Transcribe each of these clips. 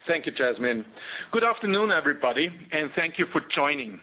Thank you, Jasmine. Good afternoon, everybody, and thank you for joining.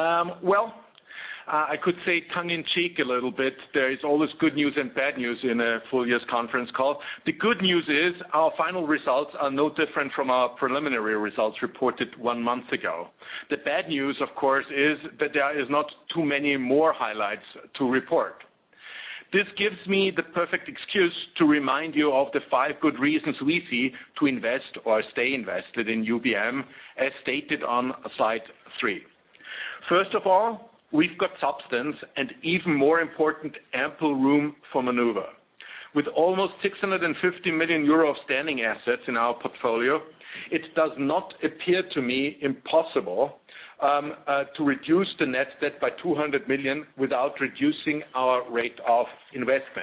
I could say tongue-in-cheek a little bit, there is always good news and bad news in a full year's conference call. The good news is our final results are no different from our preliminary results reported 1 month ago. The bad news, of course, is that there is not too many more highlights to report. This gives me the perfect excuse to remind you of the 5 good reasons we see to invest or stay invested in UBM, as stated on slide 3. First of all, we've got substance and, even more important, ample room for maneuver. With almost 650 million euro of standing assets in our portfolio, it does not appear to me impossible to reduce the net debt by 200 million without reducing our rate of investment.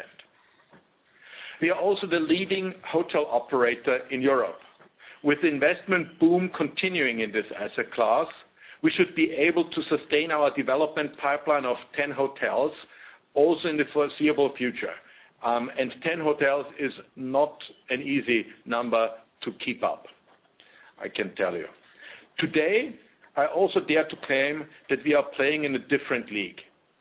We are also the leading hotel operator in Europe. With the investment boom continuing in this asset class, we should be able to sustain our development pipeline of 10 hotels also in the foreseeable future. And 10 hotels is not an easy number to keep up, I can tell you. Today, I also dare to claim that we are playing in a different league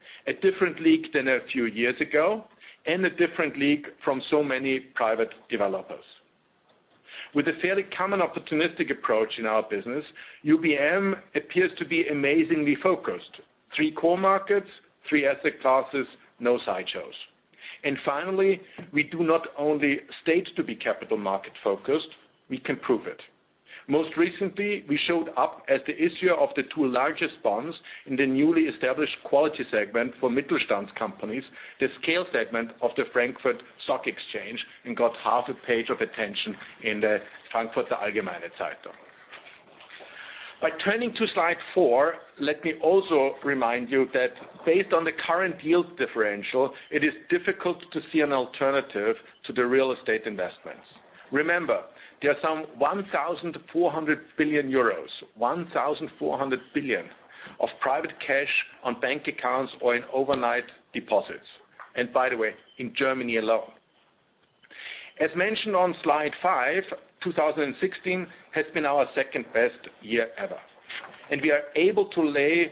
than a few years ago, and a different league from so many private developers. With a fairly common opportunistic approach in our business, UBM appears to be amazingly focused. 3 core markets, 3 asset classes, no sideshows. And finally, we do not only state to be capital market focused, we can prove it. Most recently, we showed up as the issuer of the 2 largest bonds in the newly established quality segment for Mittelstand companies, the scale segment of the Frankfurt Stock Exchange, and got half a page of attention in the Frankfurter Allgemeine Zeitung. By turning to slide 4, let me also remind you that based on the current yield differential, it is difficult to see an alternative to the real estate investments. Remember, there are some 1,400 billion euros, 1,400 billion of private cash on bank accounts or in overnight deposits. And by the way, in Germany alone. As mentioned on slide 5, 2016 has been our second best year ever. And we are able to lay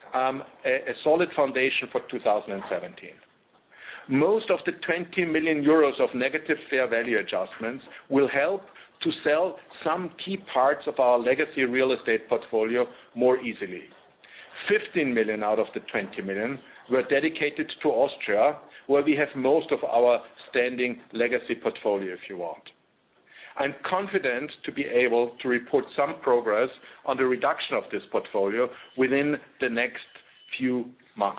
a solid foundation for 2017. Most of the 20 million euros of negative fair value adjustments will help to sell some key parts of our legacy real estate portfolio more easily. 15 million out of the 20 million were dedicated to Austria, where we have most of our standing legacy portfolio, if you want. I'm confident to be able to report some progress on the reduction of this portfolio within the next few months.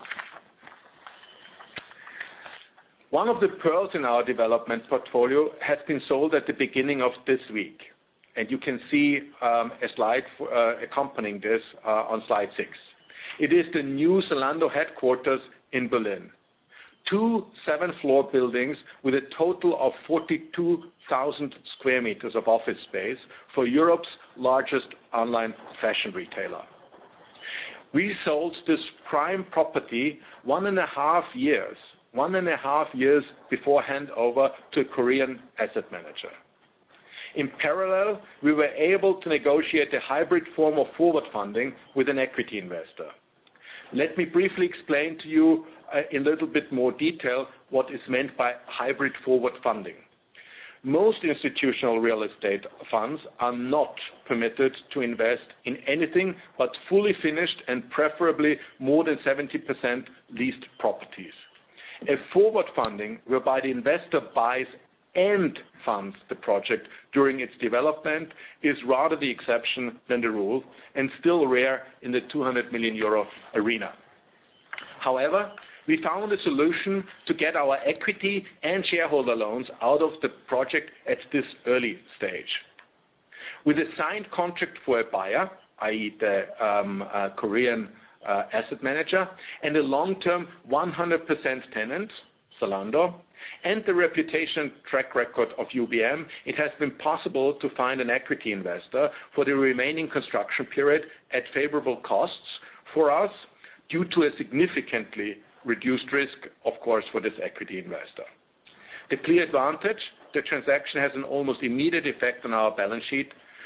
One of the pearls in our development portfolio has been sold at the beginning of this week. And you can see a slide accompanying this on slide 6. It is the new Zalando headquarters in Berlin. 2 7-floor buildings with a total of 42,000 square meters of office space for Europe's largest online fashion retailer. We sold this prime property 1.5 years before handover to a Korean asset manager. In parallel, we were able to negotiate a hybrid form of forward funding with an equity investor. Let me briefly explain to you in a little bit more detail what is meant by hybrid forward funding. Most institutional real estate funds are not permitted to invest in anything but fully finished and preferably more than 70% leased properties. A forward funding whereby the investor buys and funds the project during its development is rather the exception than the rule, and still rare in the 200 million euro arena. However, we found a solution to get our equity and shareholder loans out of the project at this early stage. With a signed contract for a buyer, i.e. the Korean asset manager, and a long-term 100% tenant, Zalando, and the reputation track record of UBM, it has been possible to find an equity investor for the remaining construction period at favorable costs for us due to a significantly reduced risk, of course, for this equity investor. The clear advantage, the transaction has an almost immediate effect on our balance sheet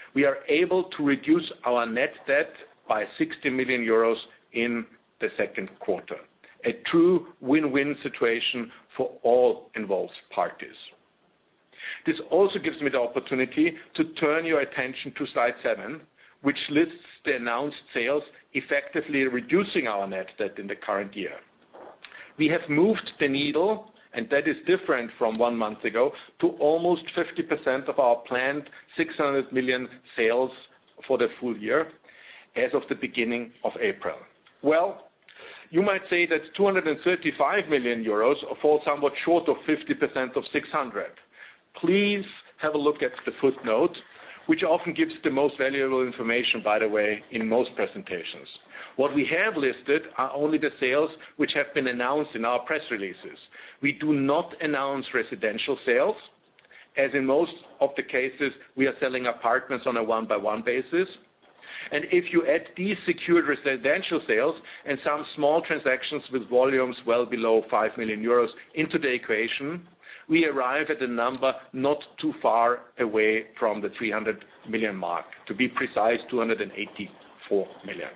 we are able to reduce our net debt by 60 million euros in the second quarter. A true win-win situation for all involved parties. This also gives me the opportunity to turn your attention to slide 7, which lists the announced sales, effectively reducing our net debt in the current year. We have moved the needle, and that is different from 1 month ago, to almost 50% of our planned 600 million sales for the full year as of the beginning of April. Well, you might say that 235 million euros fall somewhat short of 50% of 600. Please have a look at the footnote, which often gives the most valuable information, by the way, in most presentations. What we have listed are only the sales which have been announced in our press releases. We do not announce residential sales, as in most of the cases we are selling apartments on a one-by-one basis. And if you add these secured residential sales and some small transactions with volumes well below 5 million euros into the equation, we arrive at a number not too far away from the 300 million mark. To be precise, 284 million.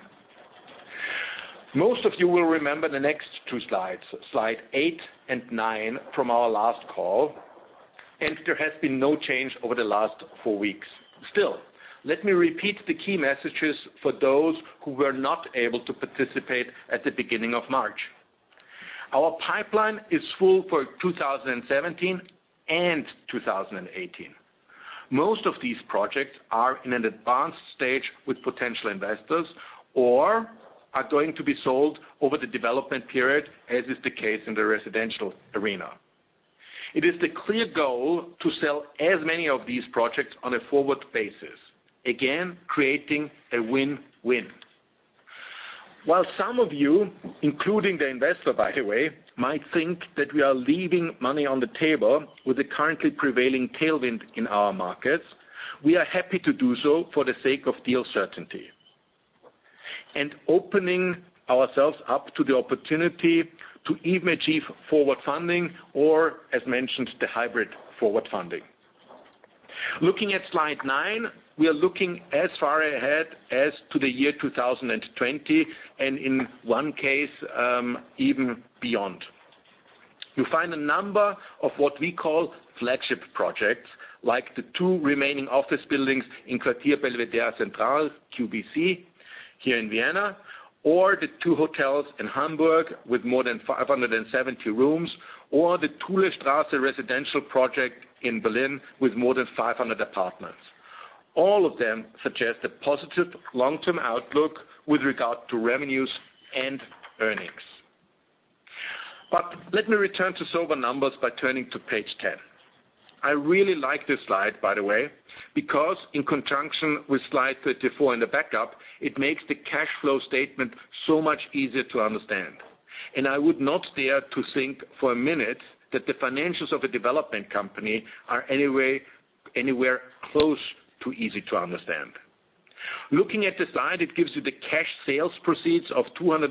Most of you will remember the next two slides, slide 8 and 9 from our last call, and there has been no change over the last 4 weeks. Still, let me repeat the key messages for those who were not able to participate at the beginning of March. Our pipeline is full for 2017 and 2018. Most of these projects are in an advanced stage with potential investors or are going to be sold over the development period, as is the case in the residential arena. It is the clear goal to sell as many of these projects on a forward basis, again creating a win-win. While some of you, including the investor by the way, might think that we are leaving money on the table with the currently prevailing tailwind in our markets, we are happy to do so for the sake of deal certainty and opening ourselves up to the opportunity to even achieve forward funding or, as mentioned, the hybrid forward funding. Looking at slide 9, we are looking as far ahead as to the year 2020 and in one case even beyond. You find a number of what we call flagship projects, like the 2 remaining office buildings in Quartier Belvedere Central, QBC, here in Vienna, or the 2 hotels in Hamburg with more than 570 rooms, or the Thulestraße residential project in Berlin with more than 500 apartments. All of them suggest a positive long-term outlook with regard to revenues and earnings. But let me return to sober numbers by turning to page 10. I really like this slide, by the way, because in conjunction with slide 34 in the backup, it makes the cash flow statement so much easier to understand. And I would not dare to think for a minute that the financials of a development company are anywhere close to easy to understand. Looking at the slide, it gives you the cash sales proceeds of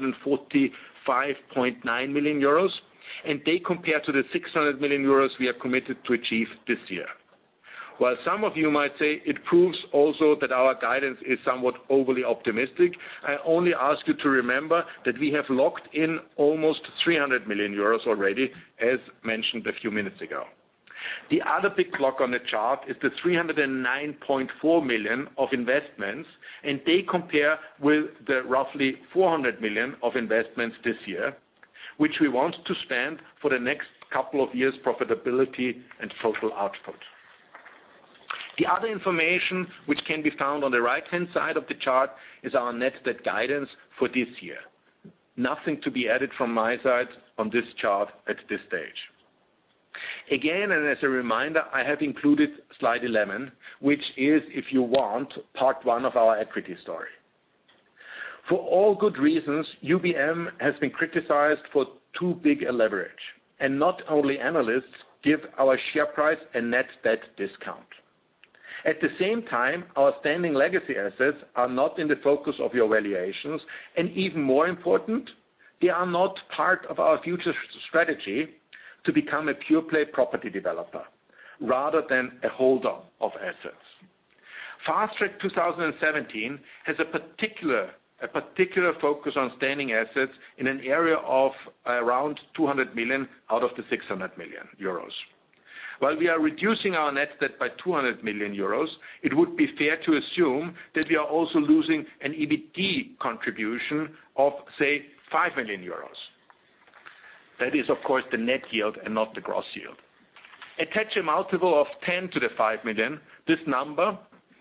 245.9 million euros, and they compare to the 600 million euros we are committed to achieve this year. While some of you might say it proves also that our guidance is somewhat overly optimistic, I only ask you to remember that we have locked in almost 300 million euros already, as mentioned a few minutes ago. The other big block on the chart is the 309.4 million of investments, and they compare with the roughly 400 million of investments this year, which we want to spend for the next couple of years' profitability and total output. The other information which can be found on the right-hand side of the chart is our net debt guidance for this year. Nothing to be added from my side on this chart at this stage. Again, and as a reminder, I have included slide 11, which is, if you want, part 1 of our equity story. For all good reasons, UBM has been criticized for too big a leverage, and not only analysts give our share price a net debt discount. At the same time, our standing legacy assets are not in the focus of your valuations, and even more important, they are not part of our future strategy to become a pure-play property developer, rather than a holder of assets. Fast Track 2017 has a particular focus on standing assets in an area of around 200 million out of the 600 million euros. While we are reducing our net debt by 200 million euros, it would be fair to assume that we are also losing an EBT contribution of, say, 5 million euros. That is, of course, the net yield and not the gross yield. Attach a multiple of 10 to the 5 million. This number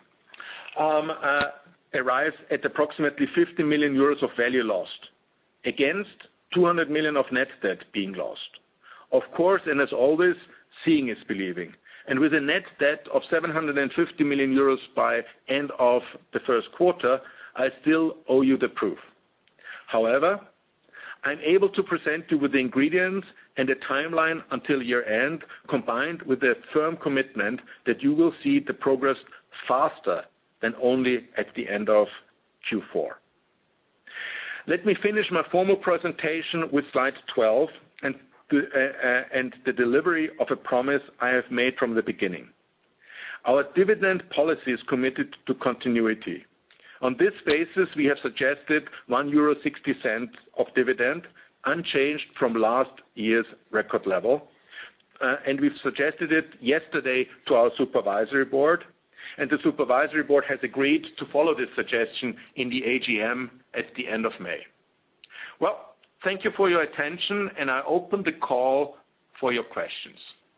arrives at approximately 50 million euros of value lost against 200 million of net debt being lost. Of course, and as always, seeing is believing. And with a net debt of 750 million euros by end of the first quarter, I still owe you the proof. However, I'm able to present you with the ingredients and a timeline until year end, combined with a firm commitment that you will see the progress faster than only at the end of Q4. Let me finish my formal presentation with slide 12 and the delivery of a promise I have made from the beginning. Our dividend policy is committed to continuity. On this basis, we have suggested €1.60 of dividend, unchanged from last year's record level. And we've suggested it yesterday to our supervisory board, and the supervisory board has agreed to follow this suggestion in the AGM at the end of May. Well, thank you for your attention, and I open the call for your questions.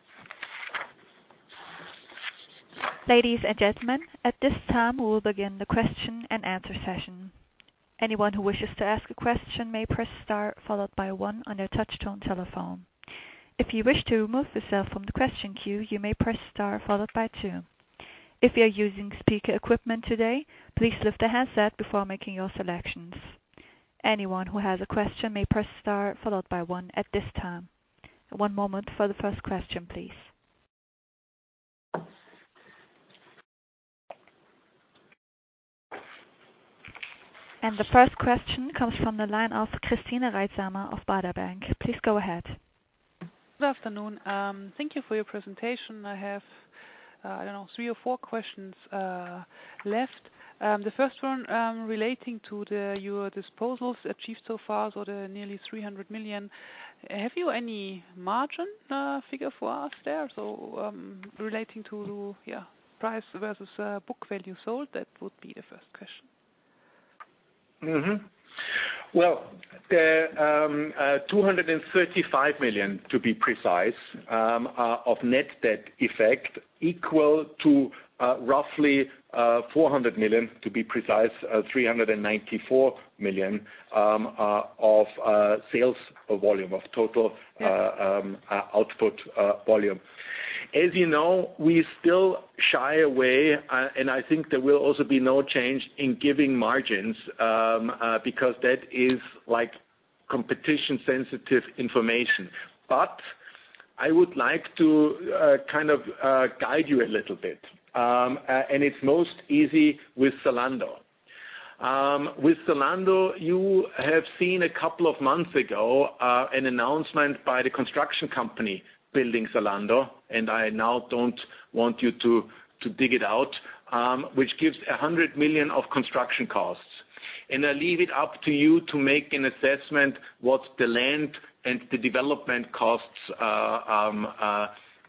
Ladies and gentlemen, at this time we will begin the question and answer session. Anyone who wishes to ask a question may press star followed by 1 on their touch-tone telephone. If you wish to remove yourself from the question queue, you may press star followed by 2. If you are using speaker equipment today, please lift the handset before making your selections. Anyone who has a question may press star followed by 1 at this time. One moment for the first question, please. And the first question comes from the line of Christine Reitsamer of Baader Bank. Please go ahead. Good afternoon. Thank you for your presentation. I have, 3 or 4 questions left. The first one relating to your disposals achieved so far, so the nearly 300 million. Have you any margin figure for us there? So relating to price versus book value sold, that would be the first question. Mm-hmm. Well, the 235 million, to be precise, of net debt effect equal to roughly 400 million, to be precise, 394 million of sales volume, of total output volume. As you know, we still shy away, and I think there will also be no change in giving margins because that is like competition-sensitive information. But I would like to guide you a little bit, and it's most easy with Zalando. With Zalando, you have seen a couple of months ago an announcement by the construction company building Zalando, and I now don't want you to dig it out, which gives 100 million of construction costs. And I leave it up to you to make an assessment what the land and the development costs are.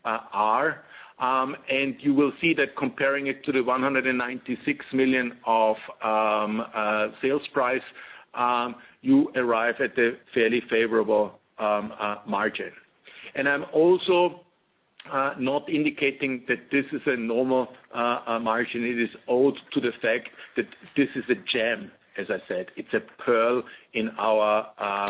And you will see that comparing it to the 196 million of sales price, you arrive at a fairly favorable margin. And I'm also not indicating that this is a normal margin. It is owed to the fact that this is a gem, as I said. It's a pearl in our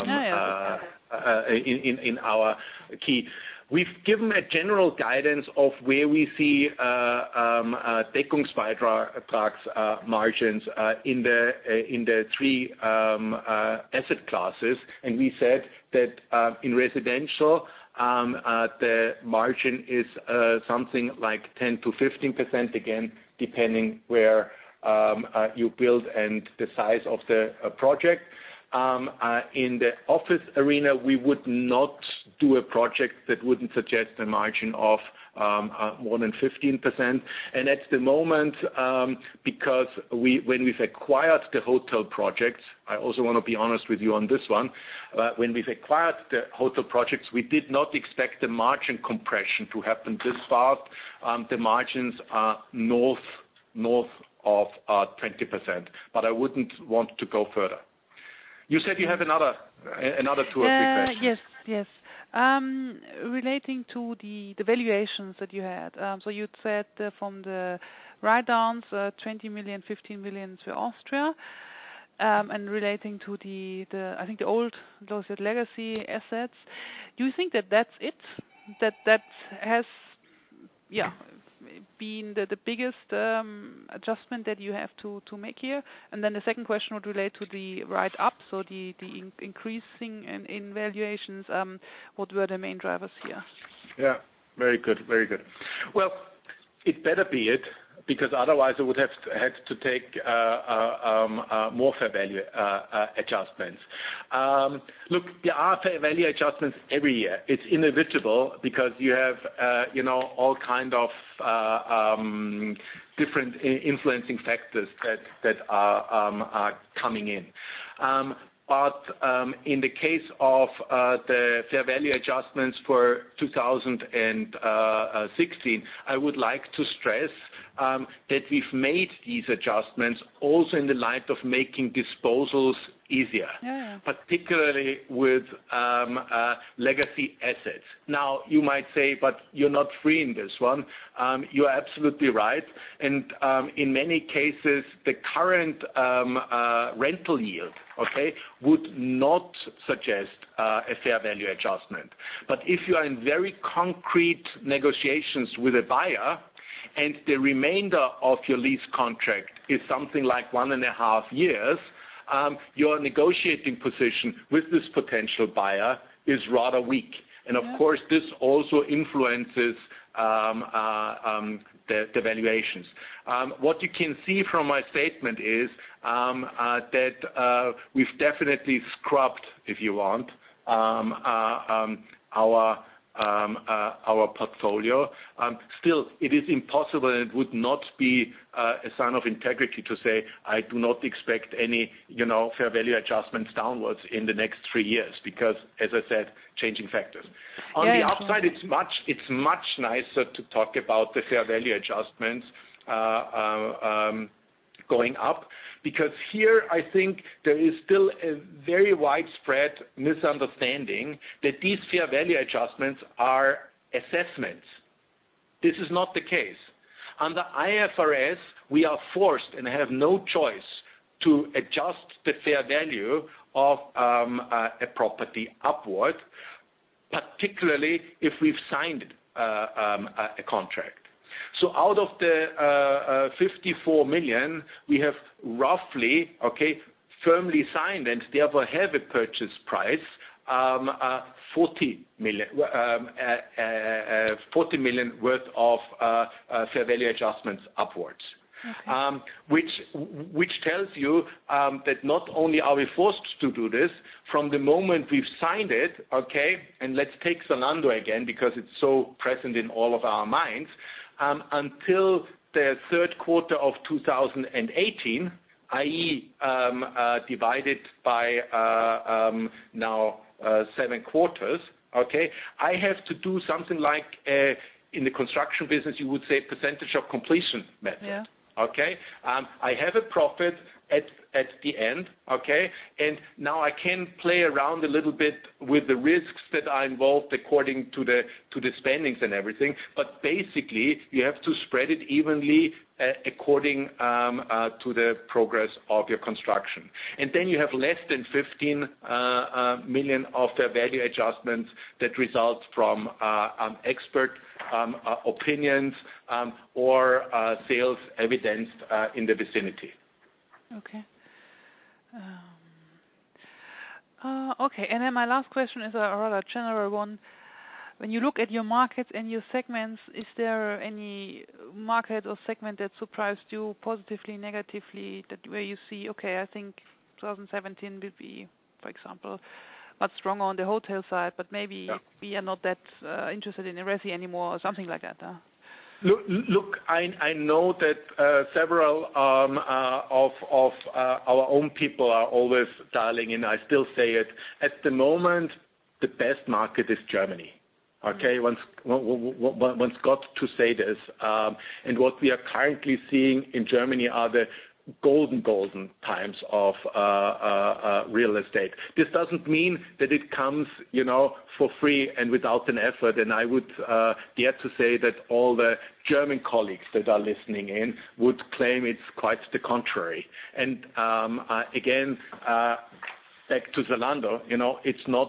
in our key. We've given a general guidance of where we see Deckungsbeitrags margins in the 3 asset classes, and we said that in residential the margin is something like 10 to 15% again, depending where you build and the size of the project. In the office arena, we would not do a project that wouldn't suggest a margin of more than 15%. And at the moment, because when we've acquired the hotel projects, I also want to be honest with you on this one. When we've acquired the hotel projects, we did not expect the margin compression to happen this fast. The margins are north of 20%, but I wouldn't want to go further. You said you have another 2 or 3 questions. Yes. Relating to the valuations that you had. So you said from the write-downs, 20 million, 15 million for Austria. And relating to the I think the old those legacy assets, do you think that that's it? That has been the biggest adjustment that you have to make here? And then the second question would relate to the write-up, so the increasing in valuations. What were the main drivers here? Yeah, very good. Well, it better be it, because otherwise I would have had to take more fair value adjustments. Look, there are fair value adjustments every year. It's inevitable because you have all kind of different influencing factors that are coming in. But in the case of the fair value adjustments for 2016, I would like to stress that we've made these adjustments also in the light of making disposals easier, particularly with legacy assets. Now, you might say, but you're not free in this one. You're absolutely right. And in many cases, the current rental yield, would not suggest a fair value adjustment. But if you are in very concrete negotiations with a buyer, and the remainder of your lease contract is something like 1.5 years, your negotiating position with this potential buyer is rather weak. And of course, this also influences the valuations. What you can see from my statement is that we've definitely scrubbed, if you want, our portfolio. Still, it is impossible, and it would not be a sign of integrity to say I do not expect any, fair value adjustments downwards in the next 3 years, because, as I said, changing factors. On the upside, it's much nicer to talk about the fair value adjustments going up, because here I think there is still a very widespread misunderstanding that these fair value adjustments are assessments. This is not the case. Under IFRS, we are forced and have no choice to adjust the fair value of a property upward, particularly if we've signed a contract. So out of the 54 million, we have roughly, firmly signed and therefore have a purchase price, 40 million worth of fair value adjustments upwards. Which tells you that not only are we forced to do this, from the moment we've signed it, and let's take Zalando again because it's so present in all of our minds, until the third quarter of 2018, i.e. divided by now 7 quarters, I have to do something like, in the construction business, you would say percentage of completion method. Yeah. I have a profit at the end, and now I can play around a little bit with the risks that are involved according to the spendings and everything, but basically you have to spread it evenly according to the progress of your construction. And then you have less than 15 million of fair value adjustments that result from expert opinions or sales evidenced in the vicinity. And then my last question is a rather general one. When you look at your markets and your segments, is there any market or segment that surprised you positively, negatively, where you see, I think 2017 will be, for example, much stronger on the hotel side, but maybe we are not that interested in resi anymore or something like that. Look, I know that several of our own people are always dialing in. I still say it. At the moment, the best market is Germany. Okay, one's got to say this. And what we are currently seeing in Germany are the golden times of real estate. This doesn't mean that it comes, for free and without an effort. And I would dare to say that all the German colleagues that are listening in would claim it's quite the contrary. And again, back to Zalando, it's not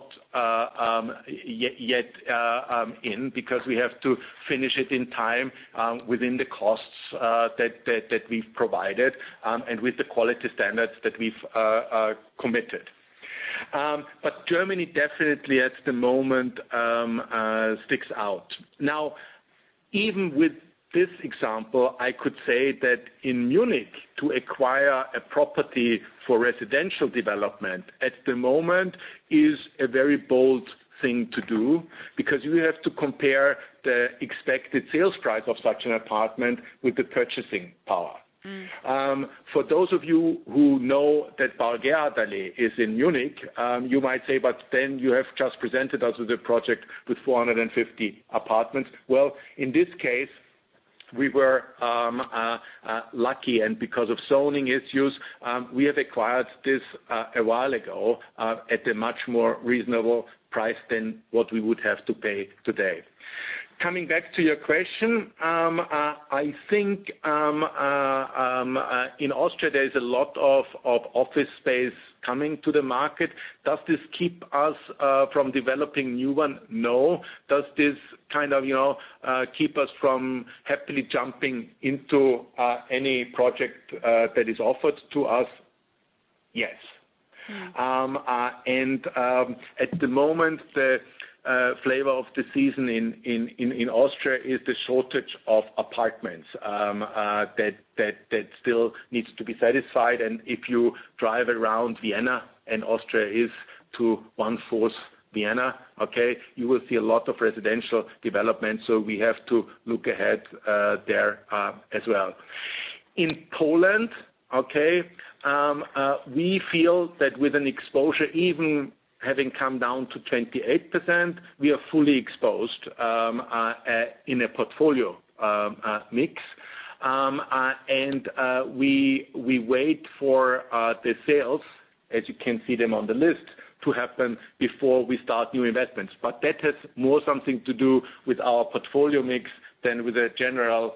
yet in, because we have to finish it in time within the costs that we've provided and with the quality standards that we've committed. But Germany definitely at the moment sticks out. Now, even with this example, I could say that in Munich, to acquire a property for residential development at the moment is a very bold thing to do, because you have to compare the expected sales price of such an apartment with the purchasing power. For those of you who know that Bargeradallee is in Munich, you might say, but then you have just presented us with a project with 450 apartments. Well, in this case, we were lucky, and because of zoning issues, we have acquired this a while ago at a much more reasonable price than what we would have to pay today. Coming back to your question, I think in Austria there is a lot of office space coming to the market. Does this keep us from developing new one? No. Does this kind of keep us from happily jumping into any project that is offered to us? Yes. And at the moment, the flavor of the season in Austria is the shortage of apartments that still needs to be satisfied. And if you drive around Vienna, and Austria is to 1/4 Vienna, okay, you will see a lot of residential development. So we have to look ahead there as well. In Poland, okay, we feel that with an exposure even having come down to 28%, we are fully exposed in a portfolio mix. And we wait for the sales, as you can see them on the list, to happen before we start new investments. But that has more something to do with our portfolio mix than with a general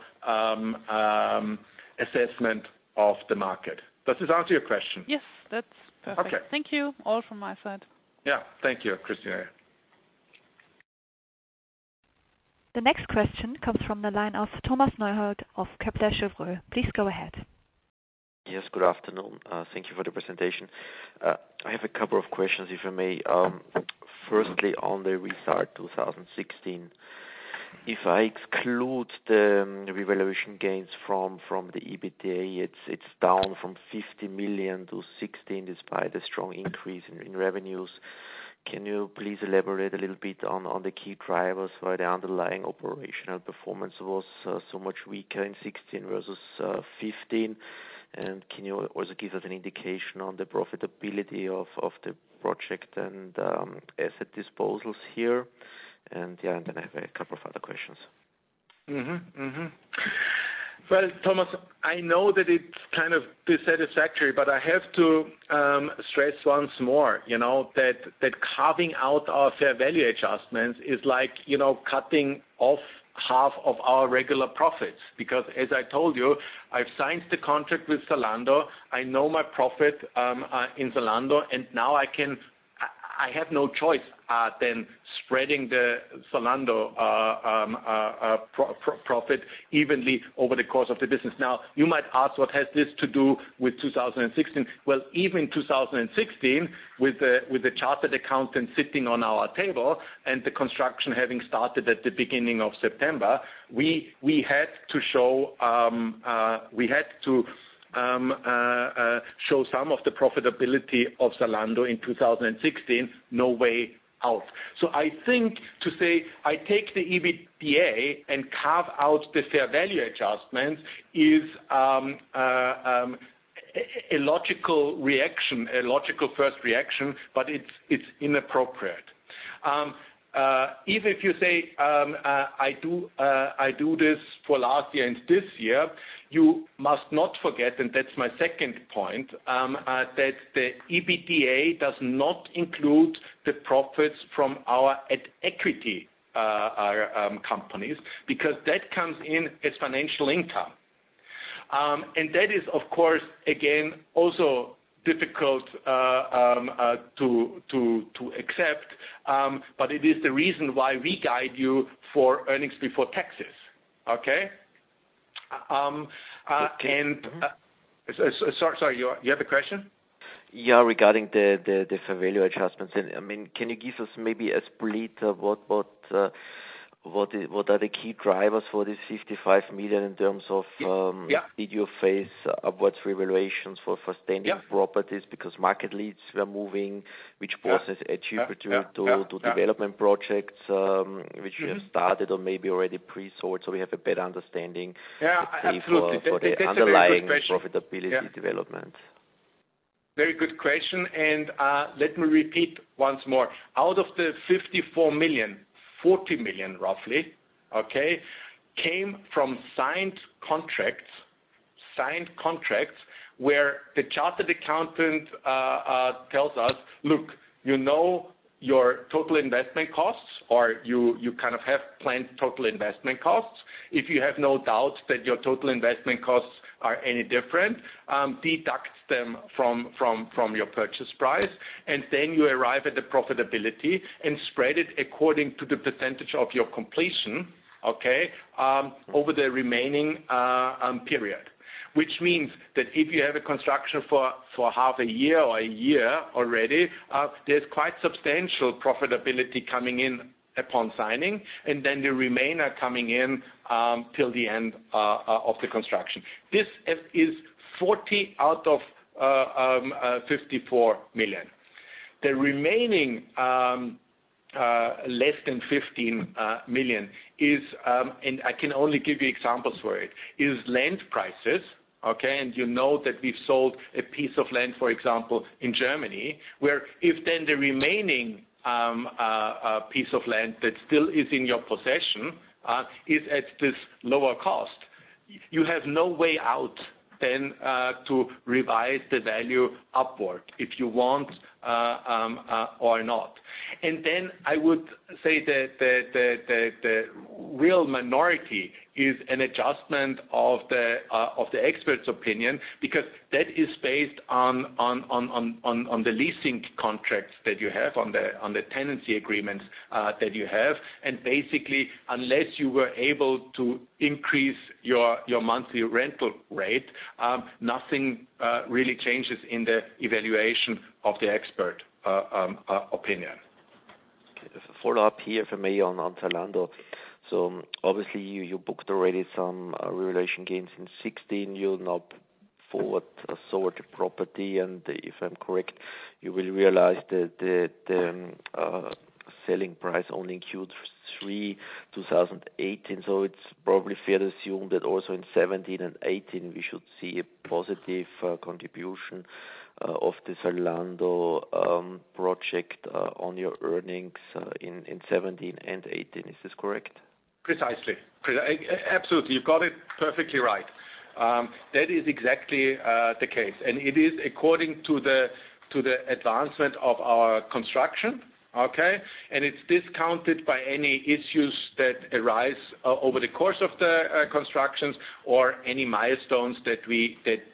assessment of the market. Does this answer your question? Yes, that's perfect. Okay. Thank you. All from my side. Yeah, thank you, Christina. The next question comes from the line of Thomas Neuhold of Kepler Cheuvreux. Please go ahead. Yes, good afternoon. Thank you for the presentation. I have a couple of questions, if I may. Firstly, on the result 2016, if I exclude the revaluation gains from the EBITDA, it's down from 50 million to 16, despite a strong increase in revenues. Can you please elaborate a little bit on the key drivers why the underlying operational performance was so much weaker in 16 versus 15? And can you also give us an indication on the profitability of the project and asset disposals here? And then I have a couple of other questions. Well, Thomas, I know that it's kind of dissatisfactory, but I have to stress once more, that carving out our fair value adjustments is like, cutting off half of our regular profits. Because as I told you, I've signed the contract with Zalando. I know my profit in Zalando, and now I have no choice than spreading the Zalando profit evenly over the course of the business. Now, you might ask, what has this to do with 2016? Well, even 2016, with the chartered accountant sitting on our table and the construction having started at the beginning of September, we had to show, we had to show some of the profitability of Zalando in 2016, no way out. So I think to say I take the EBITDA and carve out the fair value adjustments is a logical reaction, a logical first reaction, but it's inappropriate. If you say I do this for last year and this year, you must not forget, and that's my second point, that the EBITDA does not include the profits from our equity companies, because that comes in as financial income. And that is, of course, again, also difficult to accept, but it is the reason why we guide you for earnings before taxes. Okay? Okay. And sorry, you have a question? Yeah, regarding the fair value adjustments, and I mean, can you give us maybe a split of what are the key drivers for this 55 million in terms of did you face upwards revaluations for standing properties because market leads were moving, which portion is attributed to development projects which you have started or maybe already pre-sold, so we have a better understanding for the underlying profitability development. Very good question, and let me repeat once more. Out of the 54 million, 40 million roughly, okay, came from signed contracts where the chartered accountant tells us, look, you know your total investment costs, or you kind of have planned total investment costs. If you have no doubt that your total investment costs are any different, deduct them from your purchase price, and then you arrive at the profitability and spread it according to the percentage of your completion, okay, over the remaining period. Which means that if you have a construction for half a year or a year already, there's quite substantial profitability coming in upon signing, and then the remainder coming in till the end of the construction. This is 40 out of 54 million. The remaining less than 15 million is, and I can only give you examples for it, is land prices. Okay, and you know that we've sold a piece of land, for example, in Germany, where if then the remaining piece of land that still is in your possession is at this lower cost, you have no way out then to revise the value upward if you want or not. And then I would say that the real minority is an adjustment of the expert's opinion, because that is based on the leasing contracts that you have, on the tenancy agreements that you have, and basically unless you were able to increase your monthly rental rate, nothing really changes in the evaluation of the expert opinion. Okay, a follow-up here for me on Zalando. So obviously you booked already some revaluation gains in 16. You'll now forward sold the property, and if I'm correct, you will realize that the selling price only in Q3 2018. So it's probably fair to assume that also in 17 and 18 we should see a positive contribution of the Zalando project on your earnings in 17 and 18. Is this correct? Precisely. Absolutely. You got it perfectly right. That is exactly the case. And it is according to the advancement of our construction, okay? And it's discounted by any issues that arise over the course of the constructions, or any milestones that we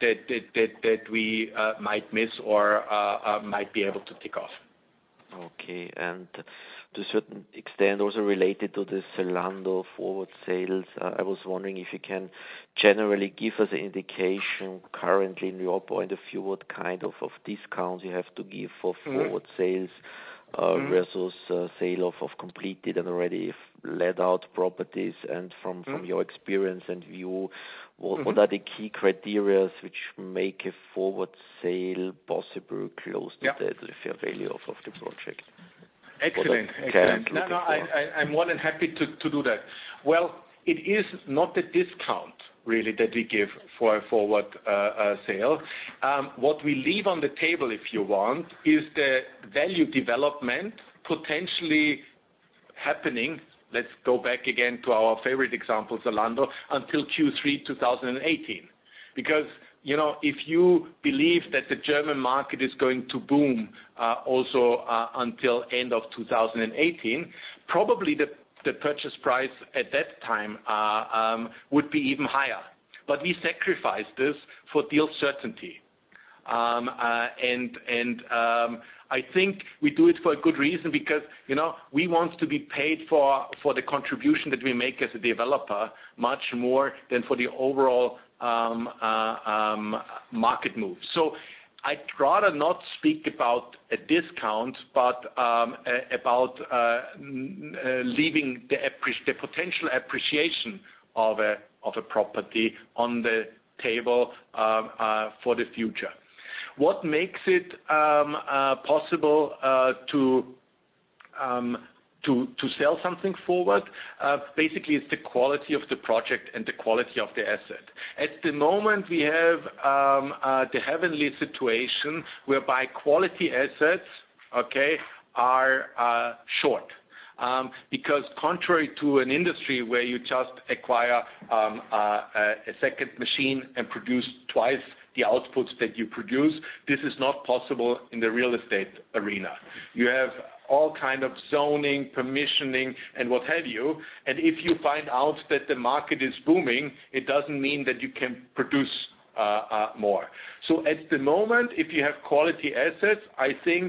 might miss or might be able to tick off. Okay, and to a certain extent also related to the Zalando forward sales, I was wondering if you can generally give us an indication currently in your point of view what kind of discounts you have to give for forward sales versus sale of completed and already let out properties, and from your experience and view, What are the key criteria which make a forward sale possible close to the fair value of the project? Excellent. No, I'm more than happy to do that. Well, it is not a discount really that we give for a forward sale. What we leave on the table, if you want, is the value development potentially happening. Let's go back again to our favorite example, Zalando, until Q3 2018. Because, if you believe that the German market is going to boom also until end of 2018, probably the purchase price at that time would be even higher. But we sacrifice this for deal certainty. I think we do it for a good reason because, we want to be paid for the contribution that we make as a developer much more than for the overall market move. So I'd rather not speak about a discount, but about leaving the potential appreciation of a property on the table for the future. What makes it possible to sell something forward? Basically, it's the quality of the project and the quality of the asset. At the moment, we have the heavenly situation whereby quality assets, are short. Because contrary to an industry where you just acquire a second machine and produce twice the outputs that you produce, this is not possible in the real estate arena. You have all kind of zoning, permissioning, and what have you. And if you find out that the market is booming, it doesn't mean that you can produce more. So at the moment, if you have quality assets, I think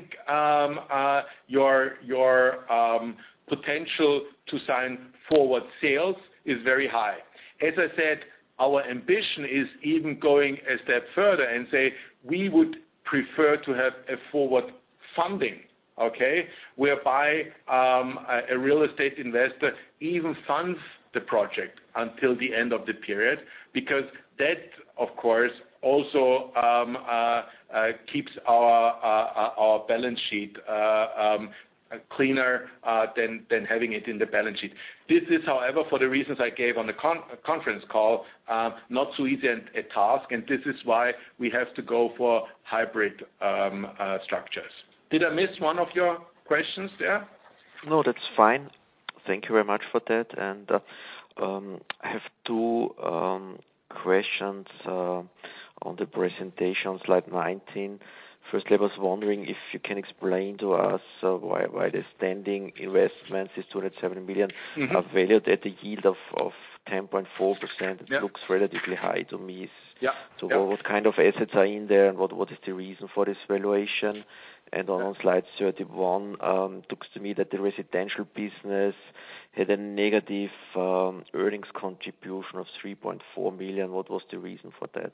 your potential to sign forward sales is very high. As I said, our ambition is even going a step further and say we would prefer to have a forward funding, whereby a real estate investor even funds the project until the end of the period, because that, of course, also keeps our balance sheet cleaner than having it in the balance sheet. This is, however, for the reasons I gave on the conference call, not so easy a task, and this is why we have to go for hybrid structures. Did I miss one of your questions there? No, that's fine. Thank you very much for that. And I have two questions on the presentation, slide 19. Firstly, I was wondering if you can explain to us why the standing investments is 207 million are valued at a yield of 10.4%. It looks relatively high to me. What kind of assets are in there, and what is the reason for this valuation? And on slide 31, looks to me that the residential business had a negative earnings contribution of 3.4 million. What was the reason for that?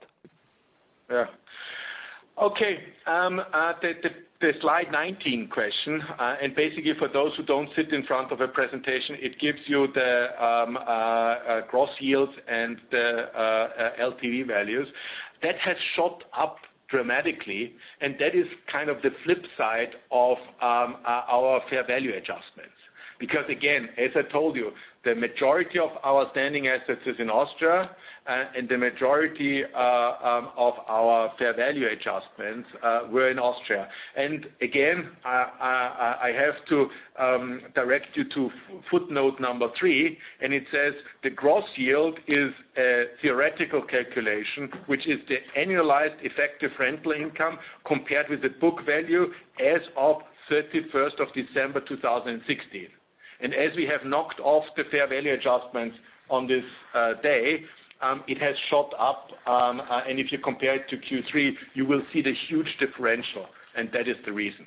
Okay, the slide 19 question, and basically for those who don't sit in front of a presentation, it gives you the gross yields and the LTV values. That has shot up dramatically, and that is kind of the flip side of our fair value adjustments. Because again, as I told you, the majority of our standing assets is in Austria, and the majority of our fair value adjustments were in Austria. And again, I have to direct you to footnote number 3, and it says the gross yield is a theoretical calculation, which is the annualized effective rental income compared with the book value as of 31st of December 2016. And as we have knocked off the fair value adjustments on this day, it has shot up, and if you compare it to Q3, you will see the huge differential, and that is the reason.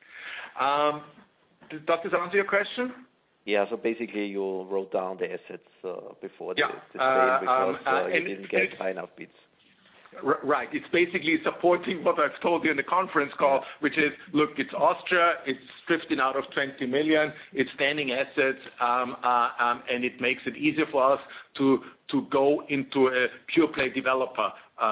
Does this answer your question? Yeah, so basically you wrote down the assets before the sale because you didn't get high enough bids. Right. It's basically supporting what I've told you in the conference call, which is, look, it's Austria, it's 15 out of 20 million, it's standing assets, and it makes it easier for us to to go into a pure play developer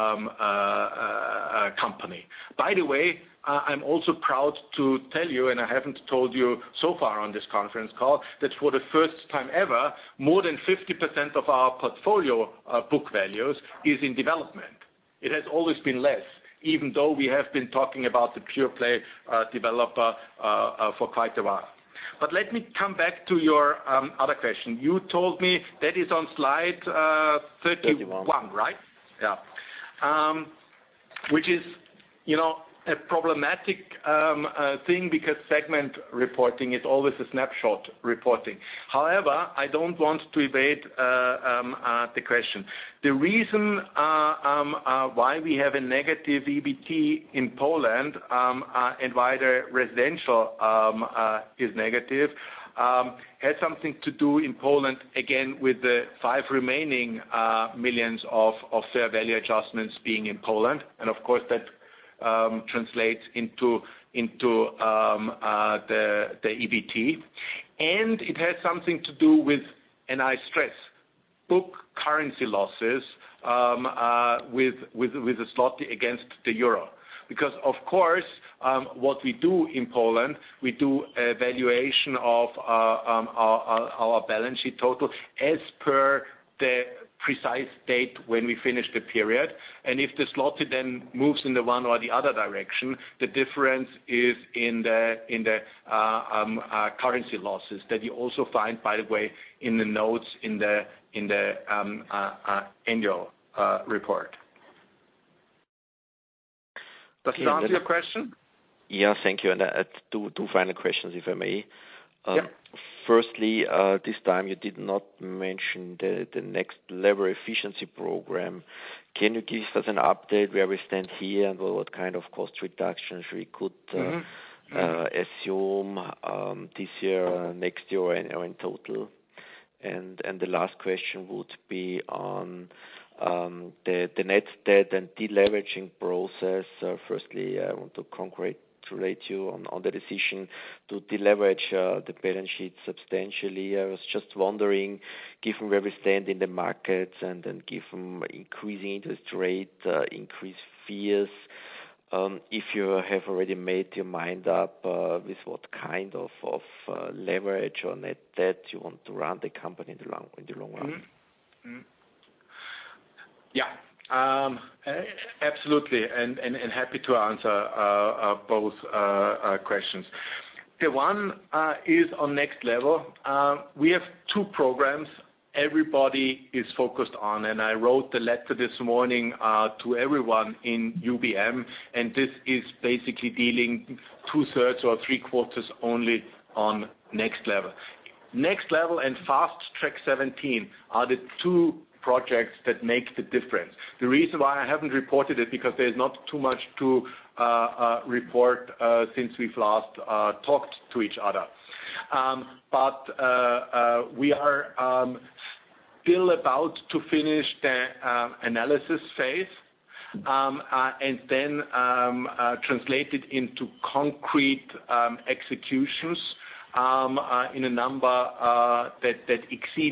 company. By the way, I'm also proud to tell you, and I haven't told you so far on this conference call, that for the first time ever, more than 50% of our portfolio book values is in development. It has always been less, even though we have been talking about the pure play developer for quite a while. But let me come back to your other question. You told me that is on slide 31, right? Yeah. Which is, a problematic thing because segment reporting is always a snapshot reporting. However, I don't want to evade the question. The reason why we have a negative EBT in Poland and why the residential is negative has something to do in Poland, again, with the 5 remaining millions of fair value adjustments being in Poland. And of course, that translates into the EBT, and it has something to do with, and I stress, book currency losses with the zloty against the euro. Because of course, what we do in Poland, we do a valuation of our balance sheet total as per the precise date when we finish the period, and if the zloty then moves in the one or the other direction, the difference is in the currency losses that you also find, by the way, in the notes in the annual report. Does that answer your question? Yeah, thank you. And two final questions, if I may. Yeah. Firstly, this time you did not mention the next level efficiency program. Can you give us an update where we stand here and what kind of cost reductions we could assume this year, next year, or in total? And the last question would be on the net debt and deleveraging process. Firstly, I want to congratulate you on the decision to deleverage the balance sheet substantially. I was just wondering, given where we stand in the markets and then given increasing interest rate, increased fears, if you have already made your mind up with what kind of leverage or net debt you want to run the company in the long run. Mm-hmm. Yeah. Absolutely, and happy to answer both questions. The one is on next level. We have 2 programs everybody is focused on, and I wrote the letter this morning to everyone in UBM, and this is basically dealing 2/3 or 3/4 only on next level. Next level and Fast Track 17 are the 2 projects that make the difference. The reason why I haven't reported it because there's not too much to report since we've last talked to each other. But we are still about to finish the analysis phase and then translate it into concrete executions in a number that exceeds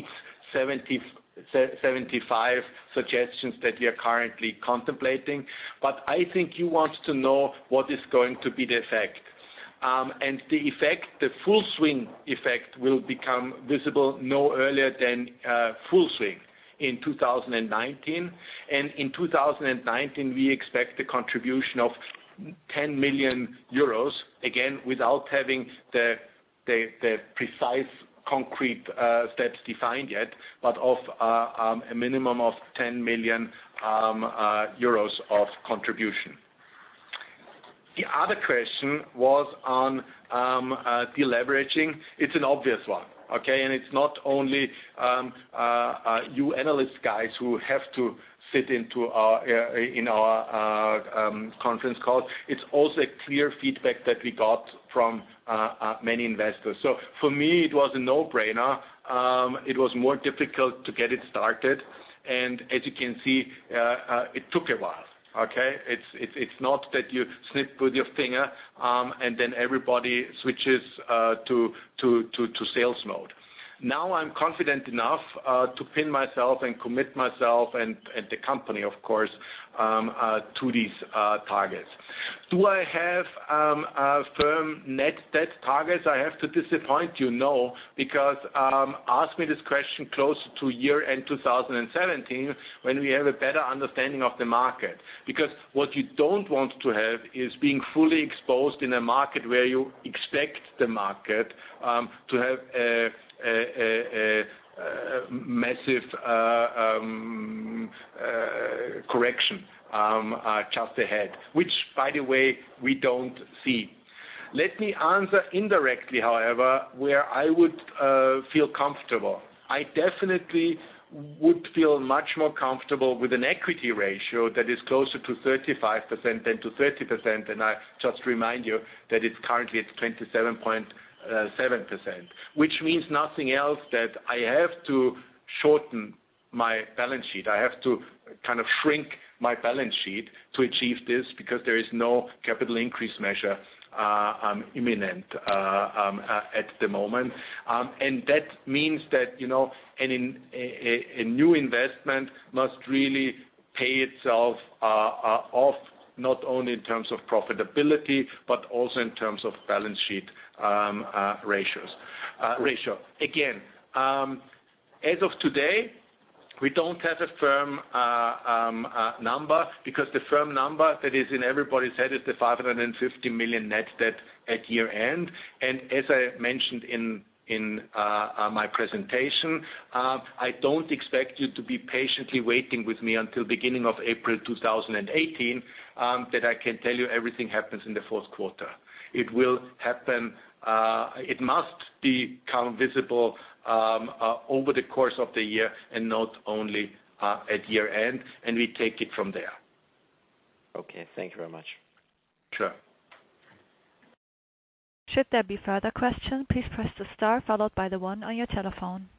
75 suggestions that we are currently contemplating. But I think you want to know what is going to be the effect. And the effect, the full swing effect, will become visible no earlier than full swing in 2019. And in 2019, we expect a contribution of 10 million euros, again, without having the precise concrete steps defined yet, but of a minimum of 10 million euros of contribution. The other question was on deleveraging. It's an obvious one, okay? And it's not only you analyst guys who have to sit into in our conference calls. It's also a clear feedback that we got from many investors. So for me, it was a no-brainer. It was more difficult to get it started, and as you can see, it took a while. Okay, it's not that you snip with your finger and then everybody switches to sales mode. Now I'm confident enough to pin myself and commit myself and the company, of course, to these targets. Do I have firm net debt targets? I have to disappoint you, no, because ask me this question closer to year-end 2017 when we have a better understanding of the market. Because what you don't want to have is being fully exposed in a market where you expect the market to have a massive correction just ahead, which, by the way, we don't see. Let me answer indirectly, however, where I would feel comfortable. I definitely would feel much more comfortable with an equity ratio that is closer to 35% than to 30%, and I just remind you that it's currently at 27.7%, which means nothing else that I have to shorten my balance sheet. I have to kind of shrink my balance sheet to achieve this because there is no capital increase measure imminent at the moment. And that means that, a new investment must really pay itself off, not only in terms of profitability, but also in terms of balance sheet ratio. Again, as of today, we don't have a firm number because the firm number that is in everybody's head is the 550 million net debt at year end. And as I mentioned in my presentation, I don't expect you to be patiently waiting with me until beginning of April 2018 that I can tell you everything happens in the fourth quarter. It will happen. It must become visible over the course of the year and not only at year end, and we take it from there. Okay, thank you very much. Sure. Should there be further questions, please press the star followed by the 1 on your telephone.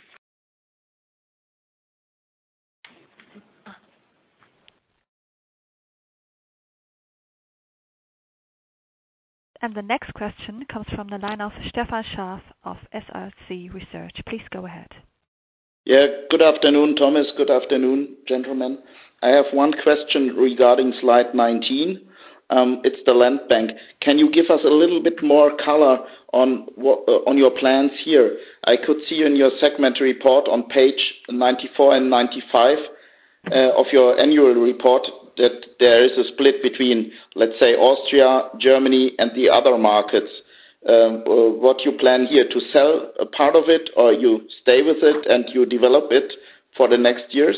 And the next question comes from the line of Stefan Scharff of SRC Research. Please go ahead. Yeah, good afternoon, Thomas. Good afternoon, gentlemen. I have one question regarding slide 19. It's the land bank. Can you give us a little bit more color on your plans here? I could see in your segment report on page 94 and 95 of your annual report that there is a split between, let's say, Austria, Germany, and the other markets. What you plan here, to sell a part of it, or you stay with it and you develop it for the next years?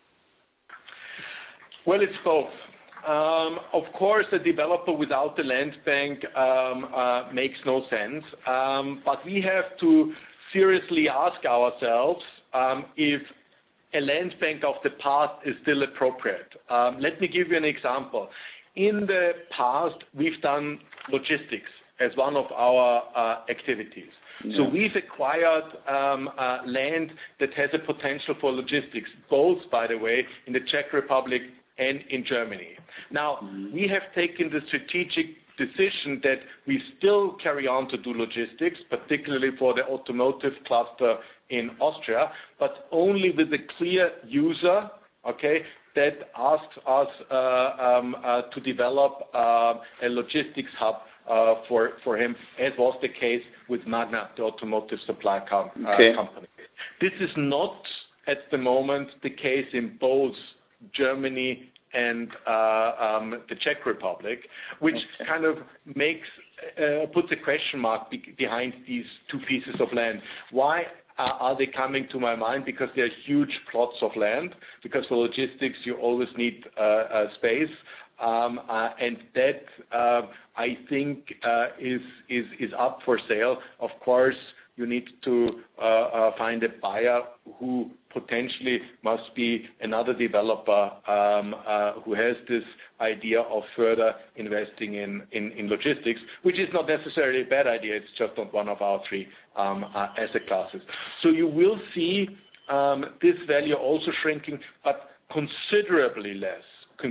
Well, it's both. Of course, a developer without the land bank makes no sense. But we have to seriously ask ourselves if a land bank of the past is still appropriate. Let me give you an example. In the past, we've done logistics as one of our activities. Yeah. So we've acquired land that has a potential for logistics, both, by the way, in the Czech Republic and in Germany. Now, we have taken the strategic decision that we still carry on to do logistics, particularly for the automotive cluster in Austria, but only with a clear user, okay, that asks us to develop a logistics hub for him, as was the case with Magna, the automotive supply company. This is not at the moment the case in both Germany and the Czech Republic, which kind of puts a question mark behind these two pieces of land. Why are they coming to my mind? Because they're huge plots of land, because for logistics you always need space, and that I think is up for sale. Of course, you need to find a buyer who potentially must be another developer who has this idea of further investing in logistics, which is not necessarily a bad idea. It's just not one of our three asset classes. So you will see this value also shrinking, but considerably less than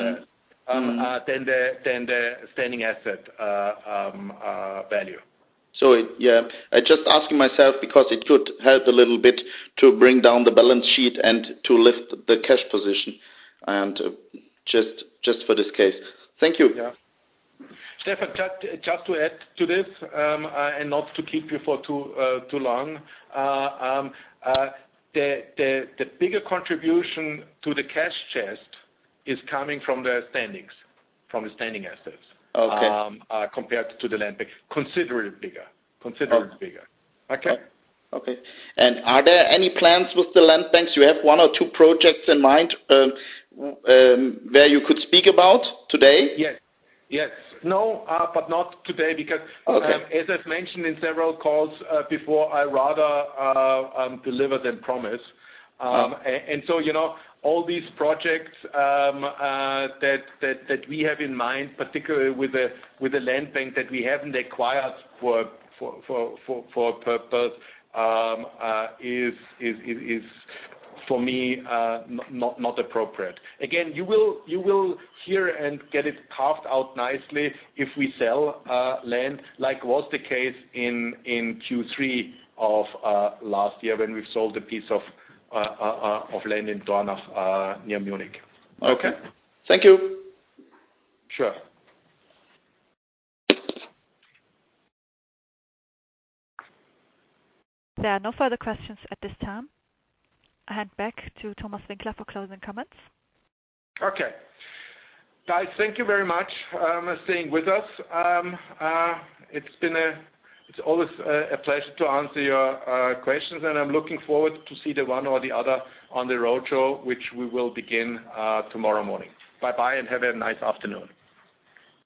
the standing asset value. So, I just asking myself because it could help a little bit to bring down the balance sheet and to lift the cash position, and just for this case. Thank you. Yeah. Stefan, just to add to this, and not to keep you for too long, the bigger contribution to the cash chest is coming from the standing assets. Okay. Compared to the land bank, considerably bigger. Okay. Okay. And are there any plans with the land banks? You have one or two projects in mind where you could speak about today? Yes. No, but not today because, as I've mentioned in several calls before, I rather deliver than promise. And so, all these projects that we have in mind, particularly with the land bank that we haven't acquired for a purpose, is for me not appropriate. Again, you will hear and get it carved out nicely if we sell land, like was the case in Q3 of last year when we sold a piece of land in Dornach near Munich. Okay. Thank you. Sure. There are no further questions at this time. I hand back to Thomas Winkler for closing comments. Okay. Guys, thank you very much for staying with us. It's always a pleasure to answer your questions, and I'm looking forward to see the one or the other on the roadshow, which we will begin tomorrow morning. Bye-bye, and have a nice afternoon.